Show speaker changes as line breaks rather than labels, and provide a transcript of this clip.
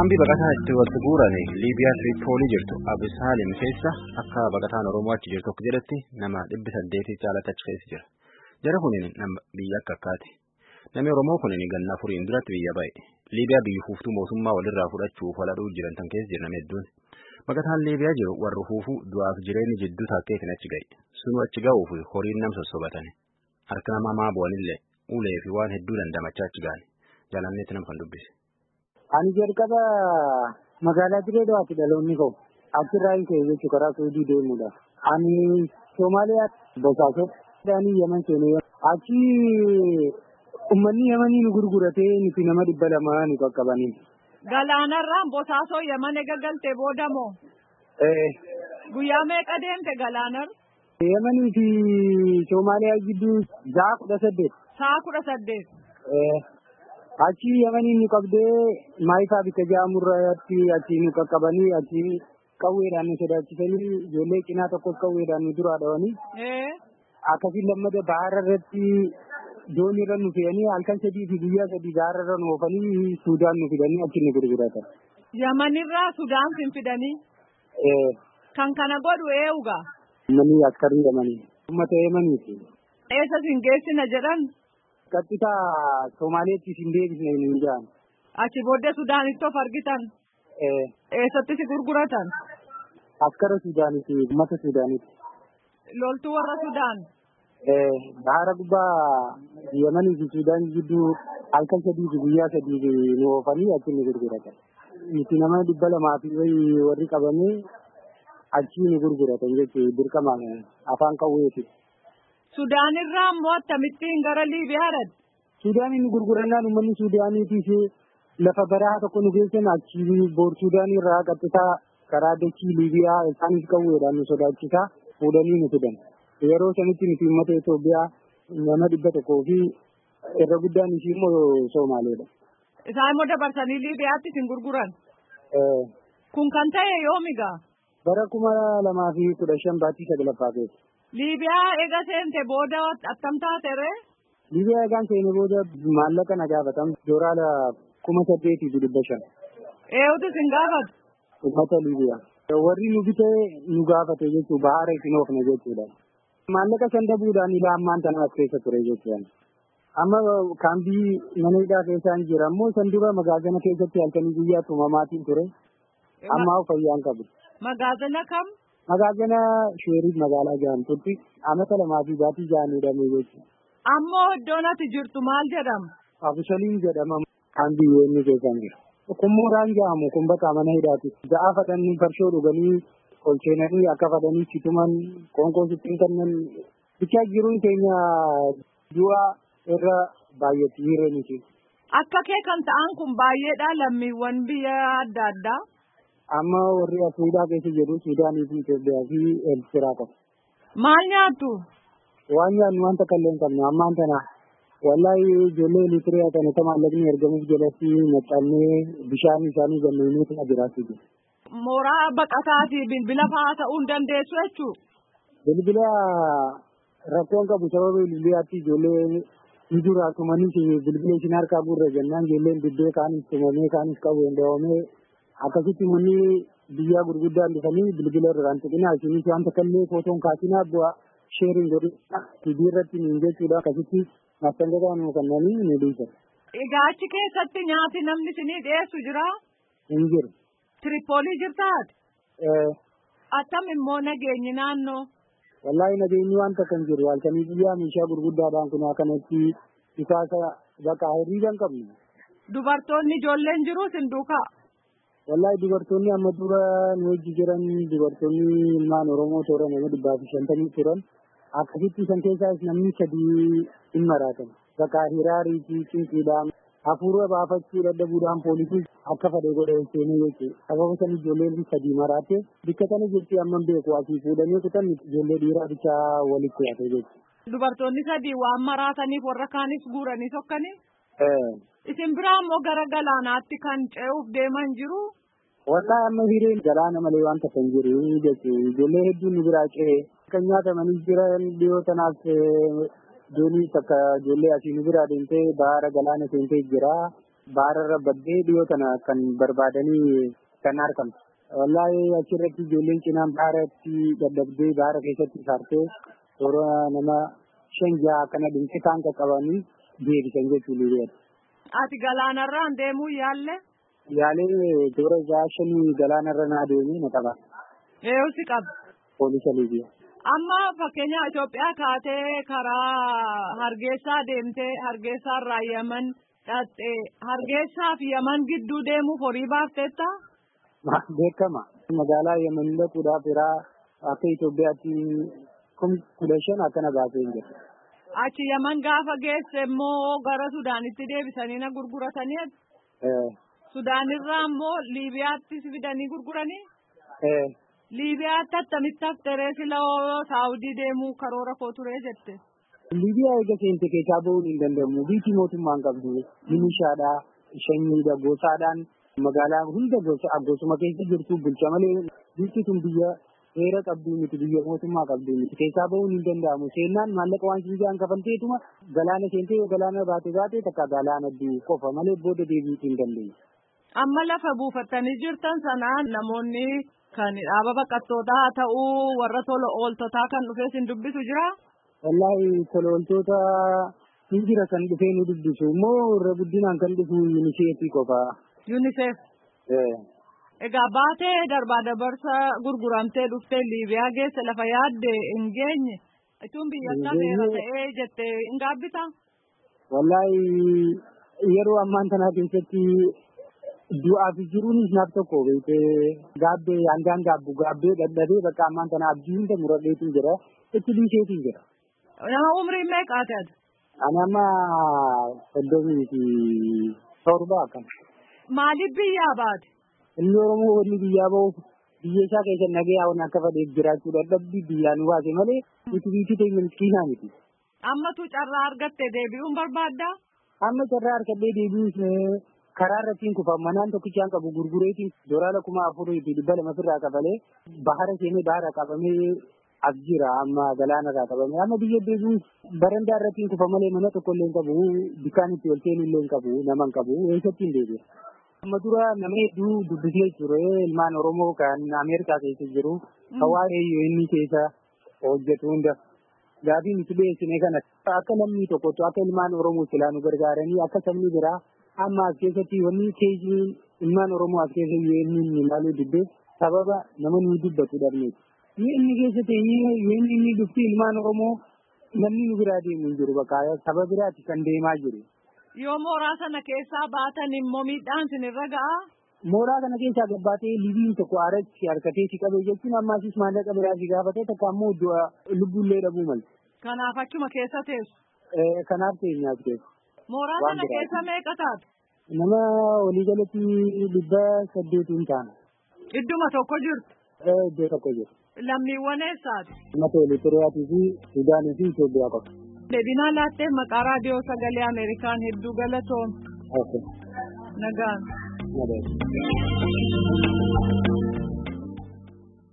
Kaambii baqataa itti walitti guurame Liibiyaa Tiripoolii jirtu Abisaalim keessa akka baqataan Oromoo achi jirtu akka jedhetti nama 800 caalatti achi keessa jira. Jara kunin nama biyya akkaati. Namni Oromoo kunin ganna furiin duratti biyya ba'e. Liibiyaa biyya huuftuu mootummaa walirraa fudhachuuf waladhuu jiran tan keessa jiran hedduun. Baqataan Liibiyaa jiru warra huufuu du'aaf jireenyi jidduu taakkeetiin achi ga'e. Sunu achi ga'uuf horiin nam sossobatan. Harka namaa bu'anillee ulee fi waan hedduu dandamachaa achi ga'an. Jaalanneetti nama kan dubbise.
Ani jalqaba magaalaa Direedawaatti dhaloonni koo achirraa hin ka'e jechuudha karaa Suudii deemuudha. Ani Soomaaliyaa Bosaasoo Daanii Yemen seenee achi uummanni Yemanii nu gurguratee nuti nama 200 nu qaqqabanii.
Galaanarraan Bosaasoo Yemen eega galtee booda moo? Guyyaa meeqa deemte Galaanar?
Yemanii fi Soomaaliyaa gidduu sa'a 18.
Sa'a 18.
Achi Yemanii nu qabdee maayifaa bika jaamurraatti achi nu qaqqabanii achi qawweedhaan nu sodaachisanii ijoollee cinaa tokkos qawweedhaan nu duraa dhawanii akkasiin lammada bahara irratti doonirra nu fe'anii halkan 3 fi guyyaa 3 bahara irra nu oofanii Suudaan nu fidanii achi nu gurguratan.
Yemenirraa Suudaan fin fidanii? Kan kana godhu ee'ugaa?
Manii askarii Yemanii. Uummata Yemaniiti.
Eessa sin geessina jedhan?
Qaxxitaa Soomaaliyaatti isin deebisne hin jaan.
Achi booddee Suudaanitti of argitan? Eessatti si gurguratan?
Askara Suudaanitti, uummata Suudaanitti.
Loltuu warra Suudaan?
Bahara gubbaa Yemanii fi Suudaan gidduu halkan 3 fi guyyaa 3 nu oofanii achi nu gurguratan. Nuti nama 200 fi warri qabamee achi nu gurguratan jechuudha dirqamaan afaan qawweeti.
Sudaan irraa immoo akkamittiin gara Liibiyaa dhaqxe?
Suudaan inni gurgurannaan uummanni Suudaaniitiif lafa baraa tokko nu geessan achi boor Suudaan irraa qaxxitaa karaa dachii Liibiyaa isaanis qawweedhaan nu sodaachisaa fuudhanii nu fidan. Yeroo sanitti nuti uummata Itoophiyaa nama 100 fi irra guddaan ishii immoo Soomaaleedha.
Isaan immoo dabarsanii Liibiyaatti isin gurguran? Kun kan ta'e yoomigaa?
Bara 2015 baatii 9ffaa keessa.
Liibiyaa eega seente booda attam taatere?
Liibiyaa eegaan seene booda maallaqa na gaafatan doolaara 8,500.
Eewutu sin gaafatu?
Uummata Liibiyaa. Warri nu bitee nu gaafate jechuudha bahara isin oofne jechuudha. Maallaqa san dabuudhaan ilaa ammaan tana as keessa ture jechuudha. Amma kaambii mana hidhaa keessaan jira ammoo san dura magaazana keessatti halkanii guyyaa tumamaatiin ture. Amma fayyaan qabu.
Magaazana kam?
Magaazana Sheeriif magaalaa jedhamtutti amata 2 fi baatii 6 hidhamee jechuudha.
Ammoo iddoon ati jirtu maal jedhama?
Abusaliin jedhama kan biyyoonni keessan jira. Kun mooraan jedhamu kun bakka mana hidhaati. Ga'aa fadhanii farshoo dhuganii ol seenanii akka fadhanii situman qoonqoo sittiin kennan bichaa jiruun keenya du'a irra baay'eetti jireeniti.
Akka kee kan ta'an kun baay'eedha lammiiwwan biyya adda addaa?
Amma warri Afriikaa keessa jiru Suudaanii fi Itoophiyaa fi Eertiraa qabu.
Maal nyaattu?
Waan nyaannu wanta kallee hin qabnu ammaan tana wallahi ijoollee Eritiriyaa kana maallaqni ergamuuf jalatti maxxannee bishaan isaanii ganneenii kana jiraatu jiru.
Mooraa baqataa fi bilbila fa'aa ta'uu hin dandeessu jechuudha?
Bilbila rakkoon qabu sababa bilbilaatti ijoollee ni duraatumanii bilbila isin harkaa gurra jennaan ijoolleen diddee kaanis tumamee kaanis qabu hin dawamee akkasitti manni biyyaa gurguddaan dhufanii bilbila irraan tuqinaa isinis wanta kallee footoon kaasinaa bu'aa sheeriin godhina tiivii irratti niin jechuudha akkasitti mastangataa nu kannanii nu dhiisan.
Egaa achi keessatti nyaati namni isinii dhiyeessu jira?
Hin jiru.
Tiripoolii jirtaati? Attam immoo nageenyi naannoo?
Wallaahi nageenyi wanta kan jiru halkanii biyyaa meeshaa gurguddaadhaan kun akkanatti isaasa bakka hiriira hin qabnu.
Dubartoonni ijoolleen jiru sin duukaa?
Wallahi dubartoonni amma dura nu wajji jiran dubartoonni ilmaan Oromoo toora nama 150 turan akkasitti san keessaas namni 3 hin maraatan bakka hiraarii fi cinqiidhaan hafuura baafachuu dadhabuudhaan poolisii akka fedhe godhe seenee jechuudha. Sababa san ijoolleen 3 maraate bikka kana jirti amma beeku asii fuudhanii kutan ijoollee dhiiraa bichaa walitti hidhate jechuudha.
Dubartoonni 3 waan maraataniif warra kaanis guuranii sokkanii? Isin biraa immoo gara galaanaatti kan ce'uuf deeman jiru?
Wallahi amma hireen galaana malee wanta kan jiru jechuudha. Ijoollee hedduun nu biraa ce'ee kan nyaatamanii jiran dhiyoo tanaaf doonii takka ijoollee asii nu biraa deemtee bahara galaana seentee jira. bahararra baddee dhiyoo tana kan barbaadanii kan argamtu. Wallaahi achirratti ijoolleen cinaan baharatti dadhabdee bahara keessatti saartee toora nama 5 akkana dhimte kaan qaqqabanii deebisan jechuu Liibiyaatti.
Ati galaanarraan deemuu yaalle?
Yaalee toora 5 galaanarra naa deemee na qaba.
Eeyuusi qaba?
Poolisa Liibiyaa.
Amma fakkeenya Itoophiyaa kaatee karaa Hargeysaa deemtee Hargeysaarraa Yemen dhattee Hargeysaa fi Yemen gidduu deemuuf horii baafteetta?
Beekama. Magaalaa Yemen dhaquudhaaf irraa akka Itoophiyaatti 15,000 akkana baasee hin jiru.
Achi Yemen gaafa geesse immoo gara Sudaanitti deebisanii na gurguratanii? Sudaanirraa immoo Liibiyaattis fidanii gurguranii? Liibiyaatti attamitti hafteree filoo Saawudii deemuu karoora koo turee jette?
Liibiyaa eega seente keessaa bahuun hin danda'amu. Biyyi mootummaan qabdu milishaadhaa, shanyiidha, gosaadhaan magaalaa hunda gosuma keessa jirtu bulcha malee biyyi tun biyya heera qabdu miti, biyya mootummaa qabdu miti. Keessaa bahuun hin danda'amu. Seennaan maallaqa waan siinjaan kafalteetuma galaana seentee yoo galaana baate takka galaana qofa malee booda deebiitii hin dandeenye.
Amma lafa buufattanii jirtan sanaan namoonni kan dhaaba baqattootaa haa ta'uu warra tola ooltotaa kan dhufee sin dubbisu jira?
Wallaahi tola ooltota hin jira kan dhufee nu dubbisu immoo irra guddinaan kan dhufu UNICEF qofa.
UNICEF? Egaa baatee darbaa dabarsa gurguramtee dhuftee Liibiyaa geesse lafa yaadde hin geenye ittuun biyyattaa seera ta'ee jettee hin gaabbitaa?
Wallaahi yeroo ammaan tanaa keessatti du'aaf jiruunis naaf tokko beekee gaabbee hangaan gaabbee dadhabee bakka ammaan tana abdii hunda muradheetiin jira itti dhiiseetiin jira.
Nama umriin meeqaati ati?
Ani amma 37 akkana.
Maaliif biyyaa baate?
Inni Oromoo wanni biyyaa bahuuf biyya isaa keessa nagaya waan akka fadheef jiraachuu dadhabbii biyyaa nu baase malee itti biitti ta'e miskiinaa miti.
Ammatu carraa argatte deebi'uun barbaaddaa?
Amma carraa argadhee deebi'uus karaa irrattiin kufa manaan tokkichaan qabu gurgureetiin doolaara 4,200 ofirraa qabalee bahara seenee bahara qabamee as jira amma galaanarraa qabamee amma biyya deebi'uus barandaa irrattiin kufa malee mana tokko illee hin qabu dukkaan itti ol seenu illee hin qabu nama hin qabu eessatti hin deebi'a. Amma dura nama hedduu dubbisee ture ilmaan Oromoo kan Ameerikaa keessa jiru hawaasa inni keessa hojjetu hunda gaafiin itti dhiyeessine kana akka lammii tokkottu akka ilmaan Oromoo silaa nu gargaaranii akka sabni biraa amma as keessatti wanni keejiin ilmaan Oromoo as keessa inni ilaaluu dibbee sababa namoonni dubbatu dhabneeti. Inni keessa ta'ee inni dhufti ilmaan Oromoo namni nu biraa deemu hin jiru bakka saba biraati kan deemaa jiru.
Yoo mooraa sana keessaa baatan immoo miidhaan sinirra ga'a?
Mooraa kana keessaa gabbaatee libiin tokko aaratti harkatee si qabee jechuun ammaasis maallaqa biraa si gaafatee takka ammoo lubbuullee dhabuu malte.
Kanaaf achuma keessa teessu?
Kanaaf teenyaaf teessu.
Mooraa sana keessa meeqa taatu?
Nama waliigalatti 800 taana.
Idduma tokko jirtu?
Iddoo tokko jirtu.
Lammiiwwan eessaati?
Mata Eritiriyaa fi Sudaanii fi Itoophiyaa qofa.
Deebinaa laattee maqaa raadiyoo sagalee Ameerikaan hedduu galatoom.
Okay.
Nagaan.
Nagaan.